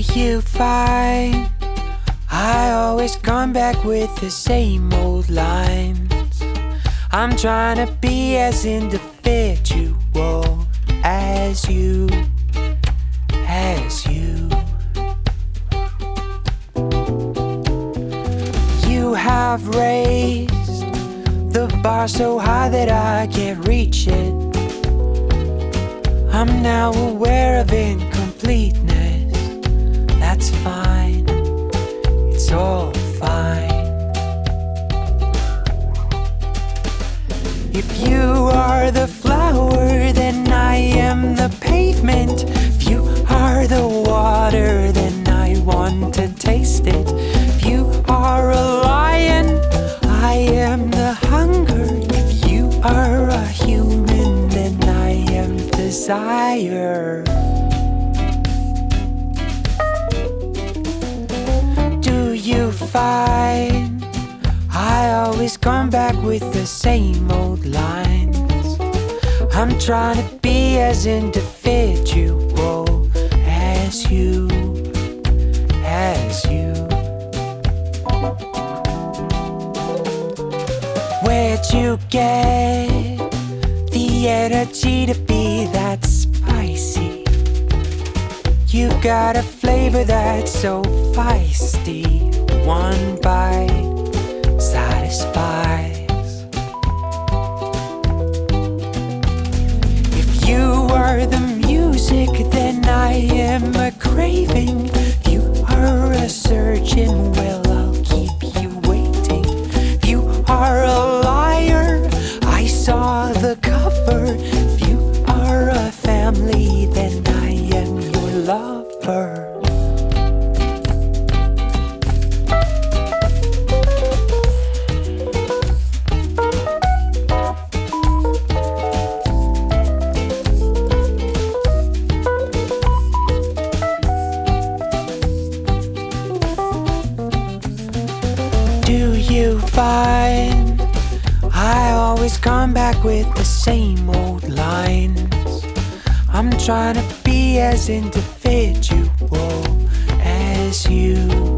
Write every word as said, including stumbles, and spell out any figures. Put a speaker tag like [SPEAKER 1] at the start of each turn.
[SPEAKER 1] you find I always come back with the same old lines? I'm trying to be as individual as you, as you. You have raised the bar so high that I can't reach it. I'm now aware of incompleteness. That's fine, it's all fine. If you are the flower, then I am the pavement. If you are the water, then I want to taste it. If you are a lion, I am the hunger. If you are a human, then I am desire. Do you find I always come back with the same old lines? I'm trying to be as individual as you, as you. Where'd you get the energy to be that spicy? You've got a flavor that's so feisty. One bite satisfies. If you are the music, then I am a craving. You are a surgeon, well, I'll keep you waiting. If you are a liar, I saw the cover. If you are a family, then I am your lover. Do you find I always come back with the same old lines? I'm trying to be as individual as you.